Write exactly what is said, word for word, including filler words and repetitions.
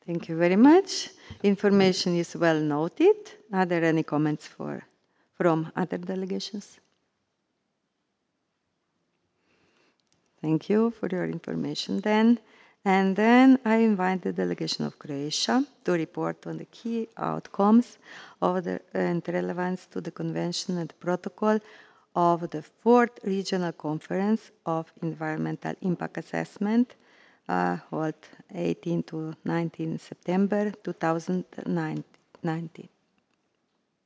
Thank you very much. Information is well noted. Are there any comments for, from other delegations? Thank you for your information then. And then I invite the delegation of Croatia to report on the key outcomes of the, and relevance to the Convention and Protocol of the Fourth Regional Conference of Environmental Impact Assessment, uh, held eighteenth to nineteenth September two thousand nineteen.